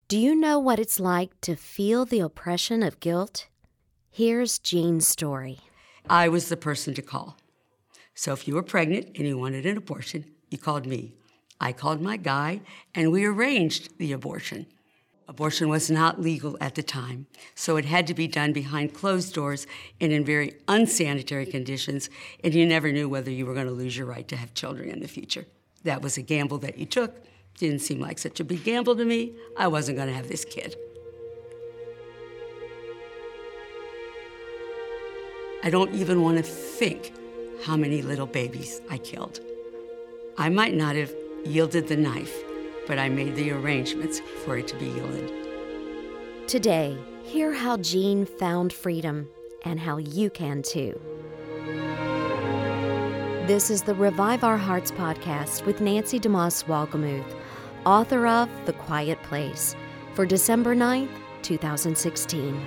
Do you know what it's like to feel the oppression of guilt? Here's Jean's story. I was the person to call. So if you were pregnant and you wanted an abortion, you called me. I called my guy, and we arranged the abortion. Abortion was not legal at the time, so it had to be done behind closed doors and in very unsanitary conditions, and you never knew whether you were going to lose your right to have children in the future. That was a gamble that you took. Didn't seem like such a big gamble to me. I wasn't going to have this kid. I don't even want to think how many little babies I killed. I might not have yielded the knife, but I made the arrangements for it to be yielded. Today, hear how Jean found freedom and how you can too. This is the Revive Our Hearts podcast with Nancy DeMoss Wolgemuth, author of The Quiet Place, for December 9th, 2016.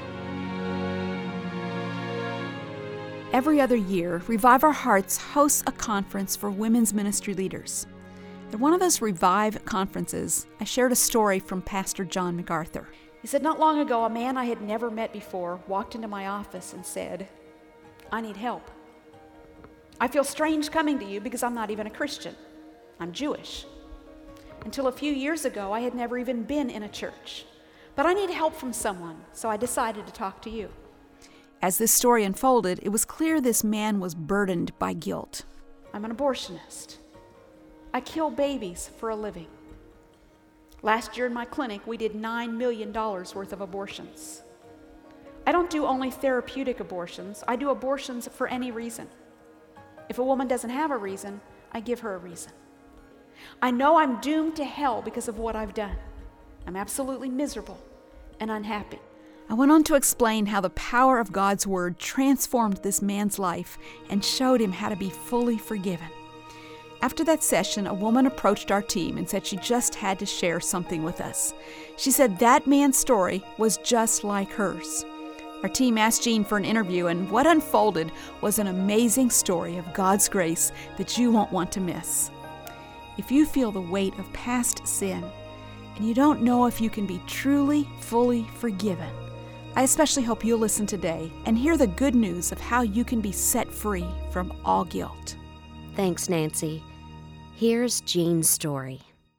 Every other year, Revive Our Hearts hosts a conference for women's ministry leaders. At one of those Revive conferences, I shared a story from Pastor John MacArthur. He said, not long ago, a man I had never met before walked into my office and said, I need help. I feel strange coming to you because I'm not even a Christian. I'm Jewish. Until a few years ago, I had never even been in a church. But I need help from someone, so I decided to talk to you. As this story unfolded, it was clear this man was burdened by guilt. I'm an abortionist. I kill babies for a living. Last year in my clinic, we did $9 million worth of abortions. I don't do only therapeutic abortions. I do abortions for any reason. If a woman doesn't have a reason, I give her a reason. I know I'm doomed to hell because of what I've done. I'm absolutely miserable and unhappy. I went on to explain how the power of God's Word transformed this man's life and showed him how to be fully forgiven. After that session, a woman approached our team and said she just had to share something with us. She said that man's story was just like hers. Our team asked Jean for an interview, and what unfolded was an amazing story of God's grace that you won't want to miss. If you feel the weight of past sin, and you don't know if you can be truly, fully forgiven, I especially hope you'll listen today and hear the good news of how you can be set free from all guilt. Thanks, Nancy. Here's Jean's story.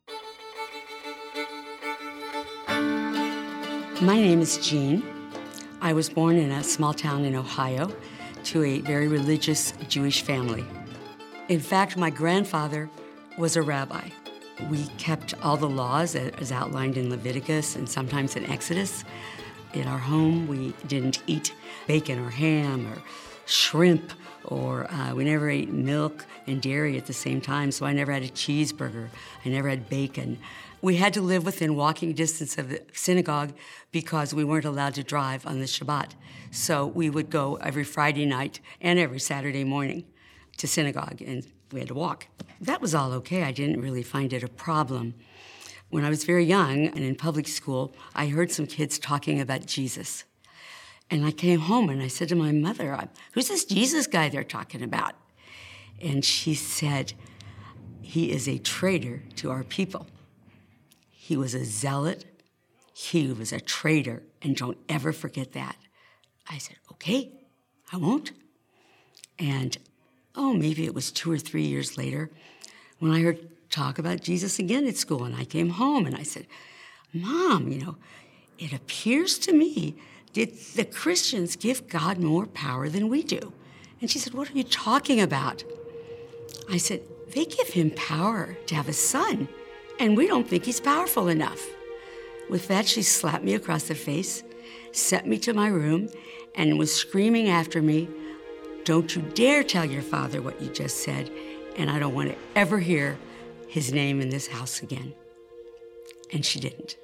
My name is Jean. I was born in a small town in Ohio to a very religious Jewish family. In fact, my grandfather was a rabbi. We kept all the laws as outlined in Leviticus and sometimes in Exodus. In our home, we didn't eat bacon or ham or shrimp, or we never ate milk and dairy at the same time, so I never had a cheeseburger. I never had bacon. We had to live within walking distance of the synagogue because we weren't allowed to drive on the Shabbat. So we would go every Friday night and every Saturday morning to synagogue, and we had to walk. That was all okay. I didn't really find it a problem. When I was very young and in public school, I heard some kids talking about Jesus. And I came home and I said to my mother, who's this Jesus guy they're talking about? And she said, he is a traitor to our people. He was a zealot. He was a traitor, and don't ever forget that. I said, okay, I won't. And maybe it was 2 or 3 years later when I heard talk about Jesus again at school, and I came home and I said, Mom, it appears to me that the Christians give God more power than we do. And she said, what are you talking about? I said, they give him power to have a son, and we don't think he's powerful enough. With that, she slapped me across the face, sent me to my room, and was screaming after me, don't you dare tell your father what you just said, and I don't want to ever hear his name in this house again. And she didn't.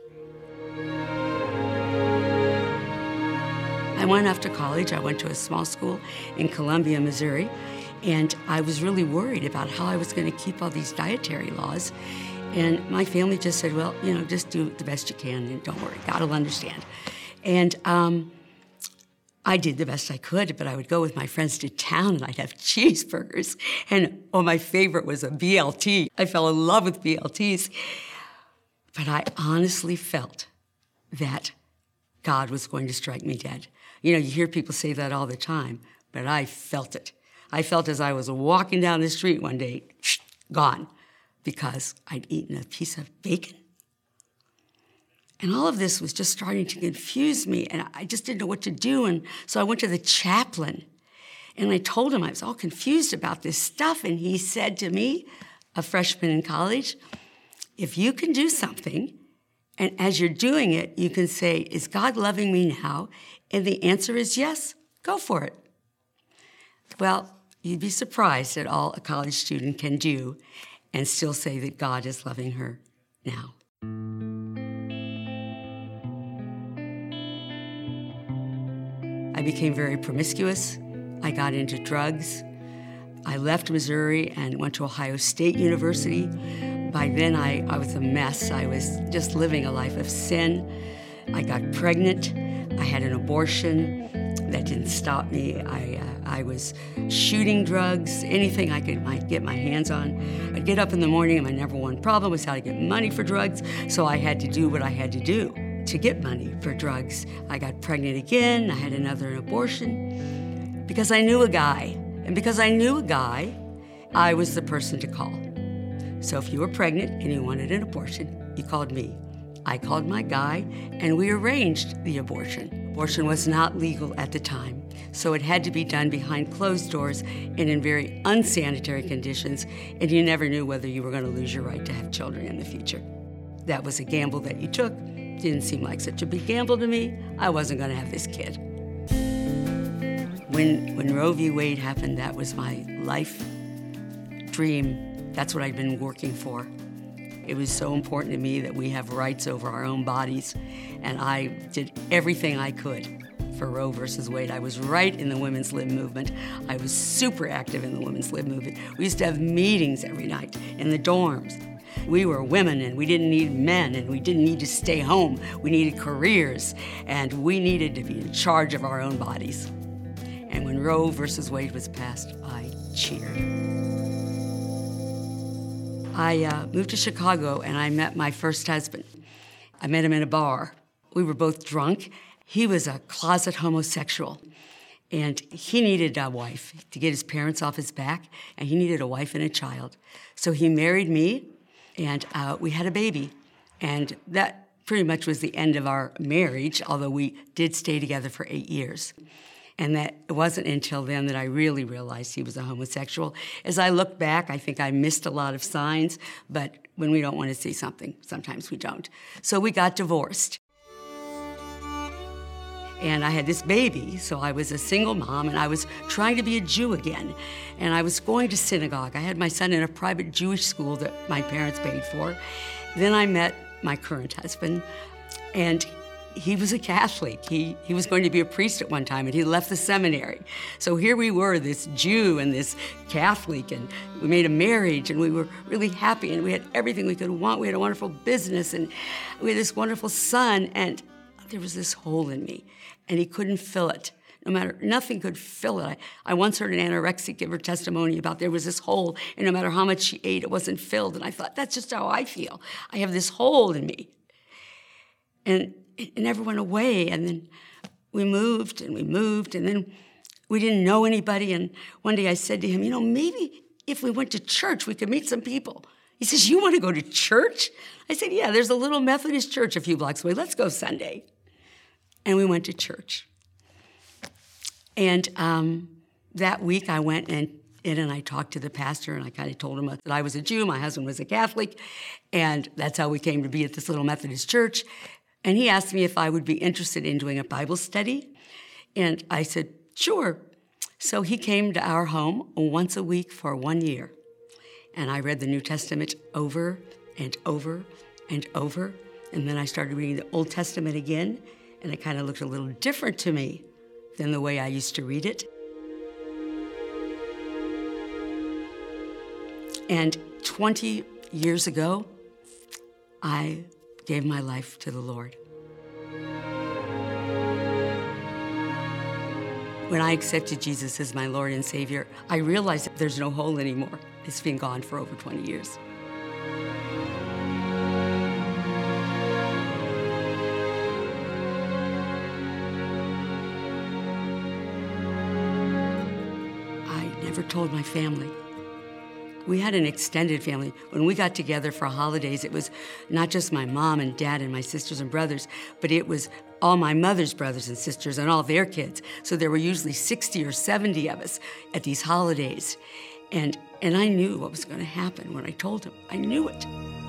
I went off to college. I went to a small school in Columbia, Missouri, and I was really worried about how I was going to keep all these dietary laws. And my family just said, well, just do the best you can and don't worry, God will understand. And I did the best I could, but I would go with my friends to town and I'd have cheeseburgers. And my favorite was a BLT. I fell in love with BLTs. But I honestly felt that God was going to strike me dead. You know, you hear people say that all the time, but I felt it. I felt as I was walking down the street one day, gone, because I'd eaten a piece of bacon. And all of this was just starting to confuse me, and I just didn't know what to do. And so I went to the chaplain, and I told him I was all confused about this stuff. And he said to me, a freshman in college, if you can do something, and as you're doing it, you can say, is God loving me now? And the answer is yes, go for it. Well, you'd be surprised at all a college student can do and still say that God is loving her now. I became very promiscuous. I got into drugs. I left Missouri and went to Ohio State University. By then, I was a mess. I was just living a life of sin. I got pregnant. I had an abortion. That didn't stop me. I was shooting drugs, anything I might get my hands on. I'd get up in the morning and my number one problem was how to get money for drugs, so I had to do what I had to do to get money for drugs. I got pregnant again. I had another abortion because I knew a guy. And because I knew a guy, I was the person to call. So if you were pregnant and you wanted an abortion, you called me. I called my guy, and we arranged the abortion. Abortion was not legal at the time, so it had to be done behind closed doors and in very unsanitary conditions, and you never knew whether you were going to lose your right to have children in the future. That was a gamble that you took. Didn't seem like such a big gamble to me. I wasn't going to have this kid. When Roe v. Wade happened, that was my life dream. That's what I'd been working for. It was so important to me that we have rights over our own bodies, and I did everything I could for Roe versus Wade. I was right in the women's lib movement. I was super active in the women's lib movement. We used to have meetings every night in the dorms. We were women, and we didn't need men, and we didn't need to stay home. We needed careers, and we needed to be in charge of our own bodies. And when Roe versus Wade was passed, I cheered. I moved to Chicago, and I met my first husband. I met him in a bar. We were both drunk. He was a closet homosexual, and he needed a wife to get his parents off his back, and he needed a wife and a child. So he married me, and we had a baby. And that pretty much was the end of our marriage, although we did stay together for 8 years. And that it wasn't until then that I really realized he was a homosexual. As I look back, I think I missed a lot of signs, but when we don't want to see something, sometimes we don't. So we got divorced. And I had this baby, so I was a single mom, and I was trying to be a Jew again. And I was going to synagogue. I had my son in a private Jewish school that my parents paid for. Then I met my current husband, and he was a Catholic. He was going to be a priest at one time, and he left the seminary. So here we were, this Jew and this Catholic, and we made a marriage, and we were really happy, and we had everything we could want. We had a wonderful business, and we had this wonderful son, and there was this hole in me, and he couldn't fill it. Nothing could fill it. I once heard an anorexic give her testimony about there was this hole, and no matter how much she ate, it wasn't filled. And I thought, that's just how I feel. I have this hole in me. And it never went away. And then we moved, and then we didn't know anybody. And one day I said to him, maybe if we went to church, we could meet some people. He says, you want to go to church? I said, yeah, there's a little Methodist church a few blocks away. Let's go Sunday. And we went to church. And that week I went in and I talked to the pastor, and I kind of told him that I was a Jew, my husband was a Catholic, and that's how we came to be at this little Methodist church. And he asked me if I would be interested in doing a Bible study, and I said, sure. So he came to our home once a week for 1 year, and I read the New Testament over and over and over, and then I started reading the Old Testament again, and it kind of looked a little different to me than the way I used to read it. And 20 years ago, I gave my life to the Lord. When I accepted Jesus as my Lord and Savior, I realized that there's no hole anymore. It's been gone for over 20 years. never told my family. We had an extended family. When we got together for holidays, it was not just my mom and dad and my sisters and brothers, but it was all my mother's brothers and sisters and all their kids. So there were usually 60 or 70 of us at these holidays. And I knew what was going to happen when I told him. I knew it.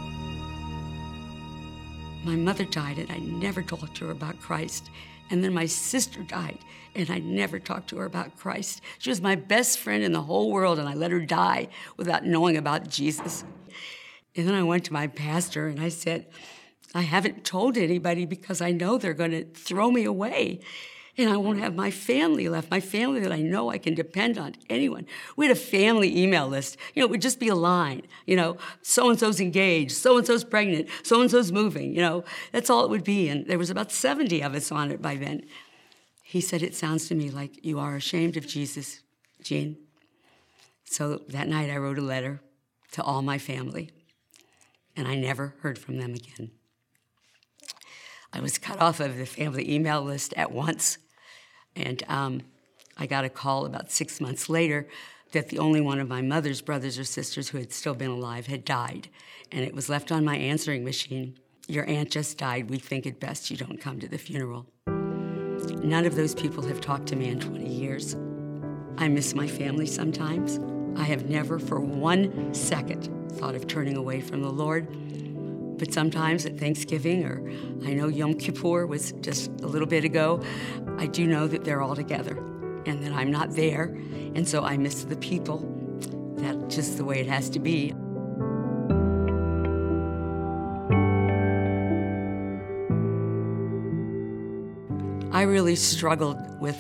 My mother died, and I never talked to her about Christ. And then my sister died, and I never talked to her about Christ. She was my best friend in the whole world, and I let her die without knowing about Jesus. And then I went to my pastor, and I said, I haven't told anybody because I know they're going to throw me away. And I won't have my family left, my family that I know I can depend on, anyone. We had a family email list. It would just be a line, so-and-so's engaged, so-and-so's pregnant, so-and-so's moving, That's all it would be. And there was about 70 of us on it by then. He said, it sounds to me like you are ashamed of Jesus, Jean. So that night I wrote a letter to all my family, and I never heard from them again. I was cut off of the family email list at once, and I got a call about 6 months later that the only one of my mother's brothers or sisters who had still been alive had died, and it was left on my answering machine. Your aunt just died. We think it best you don't come to the funeral. None of those people have talked to me in 20 years. I miss my family sometimes. I have never for 1 second thought of turning away from the Lord. But sometimes at Thanksgiving, or I know Yom Kippur was just a little bit ago, I do know that they're all together and that I'm not there. And so I miss the people. That's just the way it has to be. I really struggled with,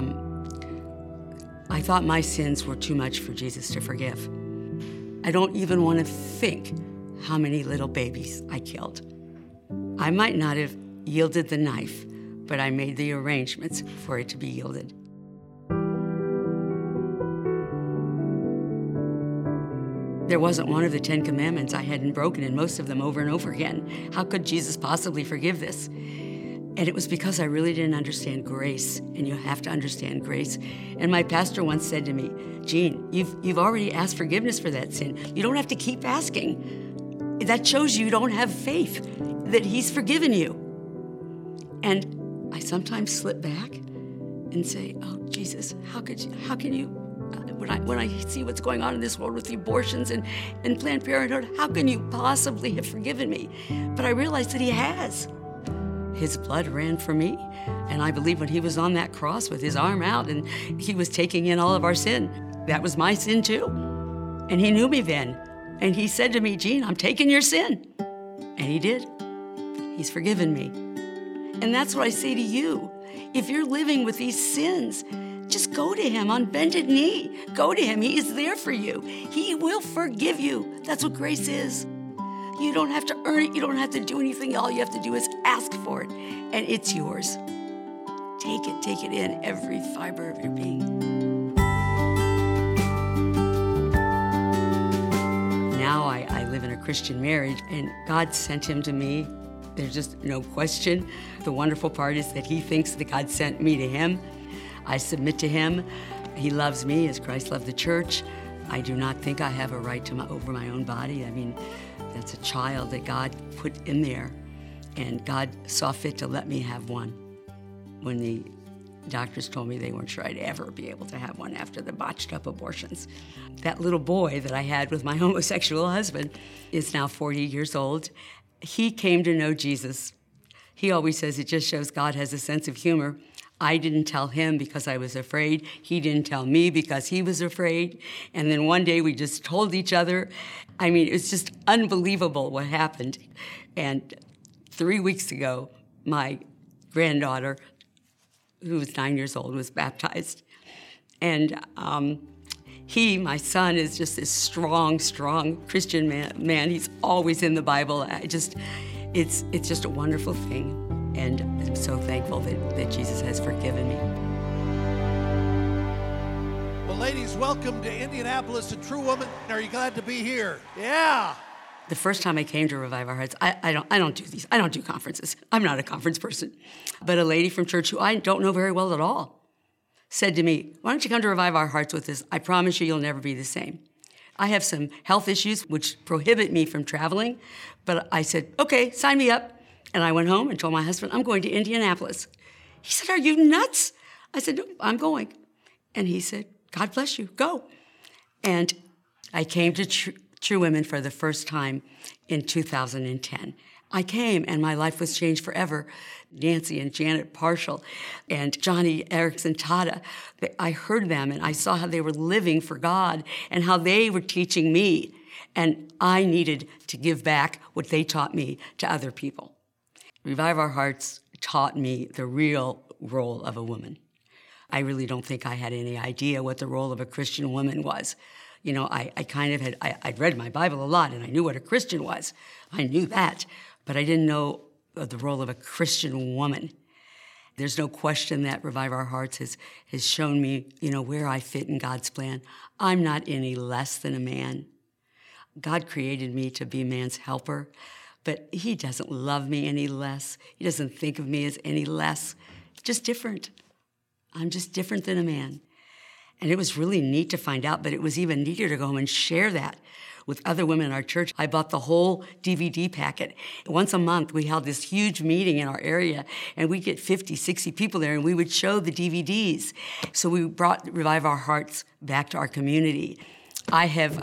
I thought my sins were too much for Jesus to forgive. I don't even want to think how many little babies I killed. I might not have yielded the knife, but I made the arrangements for it to be yielded. There wasn't one of the 10 Commandments I hadn't broken, and most of them over and over again. How could Jesus possibly forgive this? And it was because I really didn't understand grace, and you have to understand grace. And my pastor once said to me, Jean, you've already asked forgiveness for that sin. You don't have to keep asking. That shows you don't have faith that he's forgiven you. And I sometimes slip back and say, oh, Jesus, how can you, when I see what's going on in this world with the abortions and Planned Parenthood, how can you possibly have forgiven me? But I realized that he has. His blood ran for me, and I believe when he was on that cross with his arm out and he was taking in all of our sin, that was my sin too. And he knew me then. And he said to me, Jean, I'm taking your sin. And he did. He's forgiven me. And that's what I say to you. If you're living with these sins, just go to him on bended knee. Go to him. He is there for you. He will forgive you. That's what grace is. You don't have to earn it. You don't have to do anything. All you have to do is ask for it, and it's yours. Take it in, every fiber of your being. Now I live in a Christian marriage, and God sent him to me. There's just no question. The wonderful part is that he thinks that God sent me to him. I submit to him. He loves me as Christ loved the church. I do not think I have a right to over my own body. I mean, that's a child that God put in there, and God saw fit to let me have one when the doctors told me they weren't sure I'd ever be able to have one after the botched up abortions. That little boy that I had with my homosexual husband is now 40 years old. He came to know Jesus. He always says it just shows God has a sense of humor. I didn't tell him because I was afraid. He didn't tell me because he was afraid. And then one day we just told each other. I mean, it's just unbelievable what happened. And 3 weeks ago, my granddaughter, who was 9 years old, was baptized. And my son, is just this strong Christian man. He's always in the Bible. It's just a wonderful thing. And I'm so thankful that Jesus has forgiven me. Well, ladies, welcome to Indianapolis and True Woman. Are you glad to be here? Yeah. The first time I came to Revive Our Hearts, I don't do these. I don't do conferences. I'm not a conference person. But a lady from church who I don't know very well at all said to me, why don't you come to Revive Our Hearts with us? I promise you, you'll never be the same. I have some health issues which prohibit me from traveling, but I said, okay, sign me up. And I went home and told my husband, I'm going to Indianapolis. He said, are you nuts? I said, no, I'm going. And he said, God bless you, go. And I came to True Women for the first time in 2010. I came and my life was changed forever. Nancy and Janet Parshall and Johnny Erickson Tada, I heard them and I saw how they were living for God and how they were teaching me. And I needed to give back what they taught me to other people. Revive Our Hearts taught me the real role of a woman. I really don't think I had any idea what the role of a Christian woman was. You know, I kind of had, I'd read my Bible a lot and I knew what a Christian was. I knew that, but I didn't know the role of a Christian woman. There's no question that Revive Our Hearts has shown me, you know, where I fit in God's plan. I'm not any less than a man. God created me to be man's helper, but he doesn't love me any less. He doesn't think of me as any less. It's just different. I'm just different than a man. And it was really neat to find out, but it was even neater to go home and share that with other women in our church. I bought the whole DVD packet. Once a month, we held this huge meeting in our area, and we'd get 50, 60 people there, and we would show the DVDs. So we brought Revive Our Hearts back to our community. I have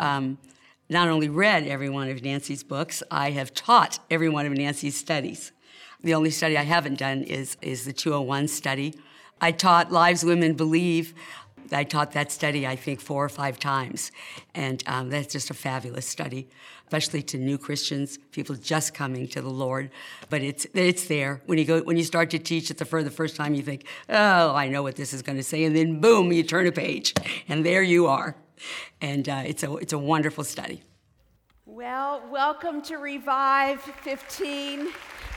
not only read every one of Nancy's books, I have taught every one of Nancy's studies. The only study I haven't done is the 201 study. I taught Lives Women Believe. I taught that study, I think, 4 or 5 times. And that's just a fabulous study, especially to new Christians, people just coming to the Lord. But it's there. When you start to teach it for the first time, you think, oh, I know what this is going to say. And then, boom, you turn a page, and there you are. And it's a wonderful study. Well, welcome to Revive 15.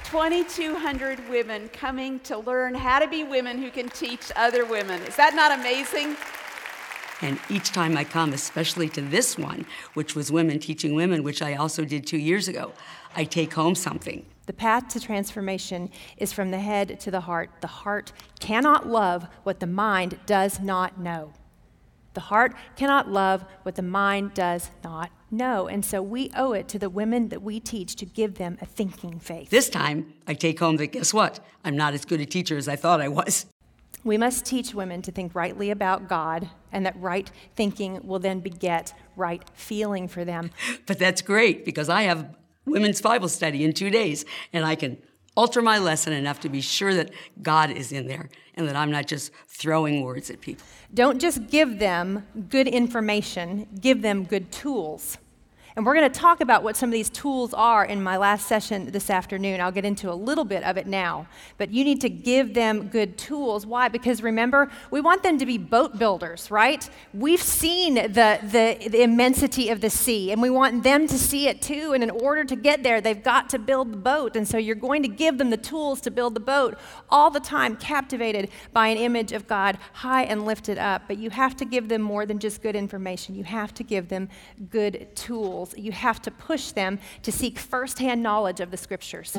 2,200 women coming to learn how to be women who can teach other women. Is that not amazing? And each time I come, especially to this one, which was Women Teaching Women, which I also did 2 years ago, I take home something. The path to transformation is from the head to the heart. The heart cannot love what the mind does not know. The heart cannot love what the mind does not know. And so we owe it to the women that we teach to give them a thinking faith. This time, I take home that, guess what? I'm not as good a teacher as I thought I was. We must teach women to think rightly about God, and that right thinking will then beget right feeling for them. But that's great, because I have women's Bible study in 2 days, and I can alter my lesson enough to be sure that God is in there and that I'm not just throwing words at people. Don't just give them good information, give them good tools. And we're going to talk about what some of these tools are in my last session this afternoon. I'll get into a little bit of it now. But you need to give them good tools. Why? Because remember, we want them to be boat builders, right? We've seen the immensity of the sea, and we want them to see it too. And in order to get there, they've got to build the boat. And so you're going to give them the tools to build the boat, all the time captivated by an image of God high and lifted up. But you have to give them more than just good information. You have to give them good tools. You have to push them to seek firsthand knowledge of the Scriptures.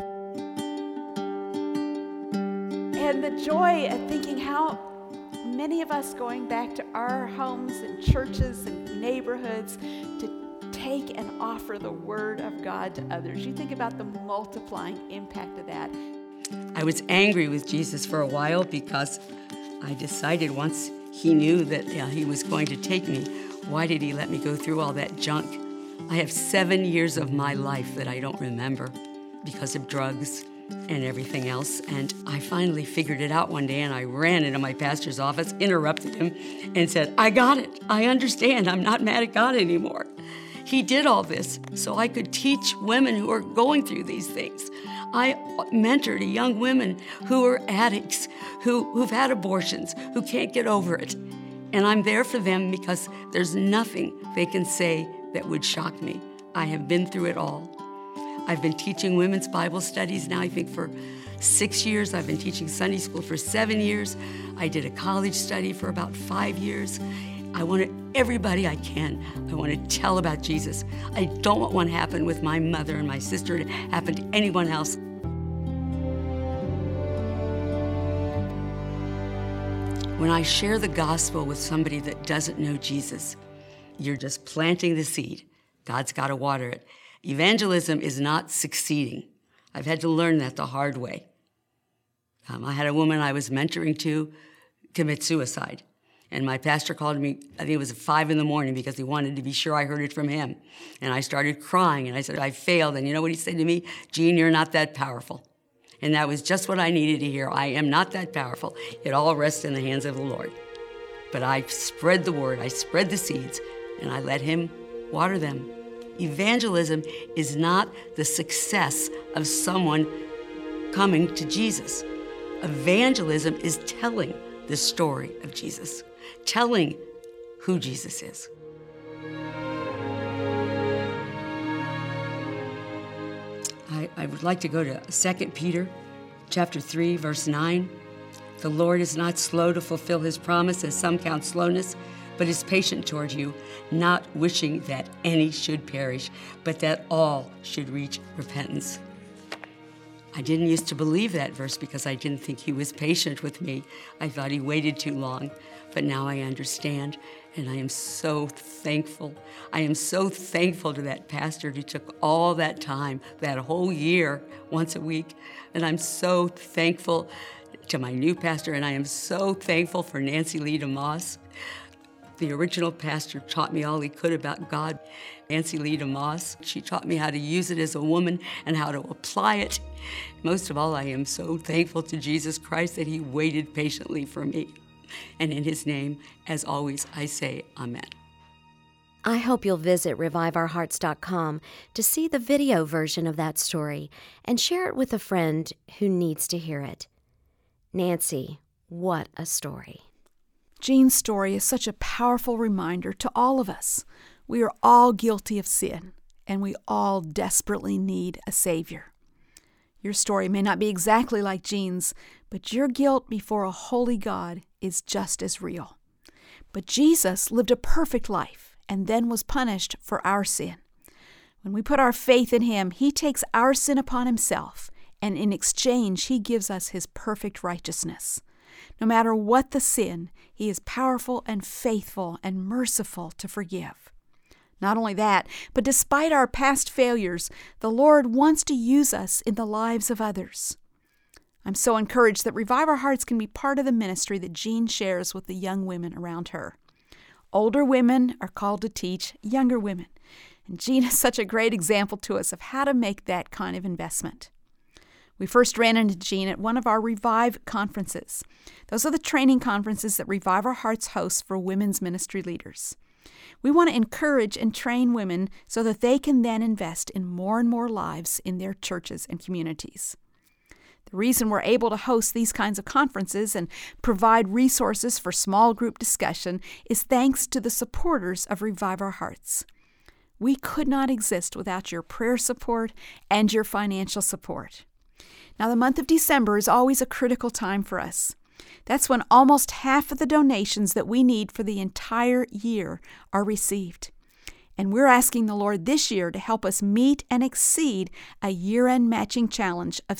And the joy of thinking how many of us going back to our homes and churches and neighborhoods to take and offer the Word of God to others. You think about the multiplying impact of that. I was angry with Jesus for a while because I decided once he knew that he was going to take me, why did he let me go through all that junk? I have 7 years of my life that I don't remember because of drugs and everything else. And I finally figured it out one day, and I ran into my pastor's office, interrupted him, and said, I got it. I understand. I'm not mad at God anymore. He did all this so I could teach women who are going through these things. I mentored young women who are addicts, who've had abortions, who can't get over it. And I'm there for them because there's nothing they can say that would shock me. I have been through it all. I've been teaching women's Bible studies now, I think, for 6 years. I've been teaching Sunday school for 7 years. I did a college study for about 5 years. I want everybody I can, I want to tell about Jesus. I don't want what happened with my mother and my sister to happen to anyone else. When I share the gospel with somebody that doesn't know Jesus, you're just planting the seed. God's got to water it. Evangelism is not succeeding. I've had to learn that the hard way. I had a woman I was mentoring to commit suicide. And my pastor called me, I think it was at 5 a.m, because he wanted to be sure I heard it from him. And I started crying, and I said, I failed. And you know what he said to me? Jean, you're not that powerful. And that was just what I needed to hear. I am not that powerful. It all rests in the hands of the Lord. But I spread the word, I spread the seeds, and I let him water them. Evangelism is not the success of someone coming to Jesus. Evangelism is telling the story of Jesus, telling who Jesus is. I would like to go to 2 Peter chapter 3, verse 9. The Lord is not slow to fulfill his promise, as some count slowness, but is patient toward you, not wishing that any should perish, but that all should reach repentance. I didn't used to believe that verse because I didn't think he was patient with me. I thought he waited too long, but now I understand, and I am so thankful. I am so thankful to that pastor who took all that time, that whole year, once a week, and I'm so thankful to my new pastor, and I am so thankful for Nancy Lee DeMoss. The original pastor taught me all he could about God. Nancy Lee DeMoss, she taught me how to use it as a woman and how to apply it. Most of all, I am so thankful to Jesus Christ that he waited patiently for me. And in his name, as always, I say amen. I hope you'll visit reviveourhearts.com to see the video version of that story and share it with a friend who needs to hear it. Nancy, what a story. Jean's story is such a powerful reminder to all of us. We are all guilty of sin, and we all desperately need a Savior. Your story may not be exactly like Jean's, but your guilt before a holy God is just as real. But Jesus lived a perfect life and then was punished for our sin. When we put our faith in him, he takes our sin upon himself, and in exchange, he gives us his perfect righteousness. No matter what the sin, he is powerful and faithful and merciful to forgive. Not only that, but despite our past failures, the Lord wants to use us in the lives of others. I'm so encouraged that Revive Our Hearts can be part of the ministry that Jean shares with the young women around her. Older women are called to teach younger women, and Jean is such a great example to us of how to make that kind of investment. We first ran into Jean at one of our Revive conferences. Those are the training conferences that Revive Our Hearts hosts for women's ministry leaders. We want to encourage and train women so that they can then invest in more and more lives in their churches and communities. The reason we're able to host these kinds of conferences and provide resources for small group discussion is thanks to the supporters of Revive Our Hearts. We could not exist without your prayer support and your financial support. Now, the month of December is always a critical time for us. That's when almost half of the donations that we need for the entire year are received. And we're asking the Lord this year to help us meet and exceed a year-end matching challenge of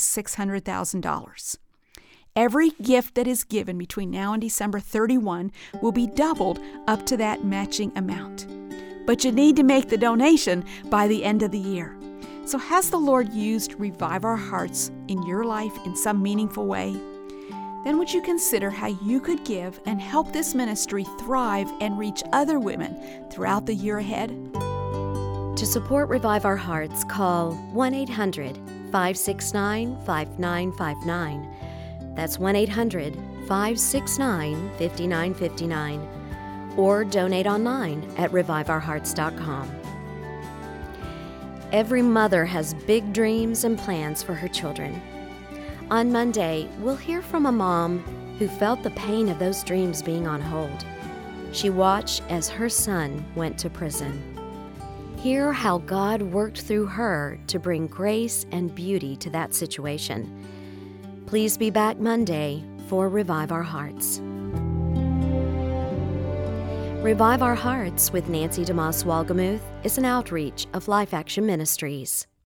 $600,000. Every gift that is given between now and December 31 will be doubled up to that matching amount. But you need to make the donation by the end of the year. So has the Lord used Revive Our Hearts in your life in some meaningful way? Then would you consider how you could give and help this ministry thrive and reach other women throughout the year ahead? To support Revive Our Hearts, call 1-800-569-5959. That's 1-800-569-5959. Or donate online at reviveourhearts.com. Every mother has big dreams and plans for her children. On Monday, we'll hear from a mom who felt the pain of those dreams being on hold. She watched as her son went to prison. Hear how God worked through her to bring grace and beauty to that situation. Please be back Monday for Revive Our Hearts. Revive Our Hearts with Nancy DeMoss Walgemuth is an outreach of Life Action Ministries.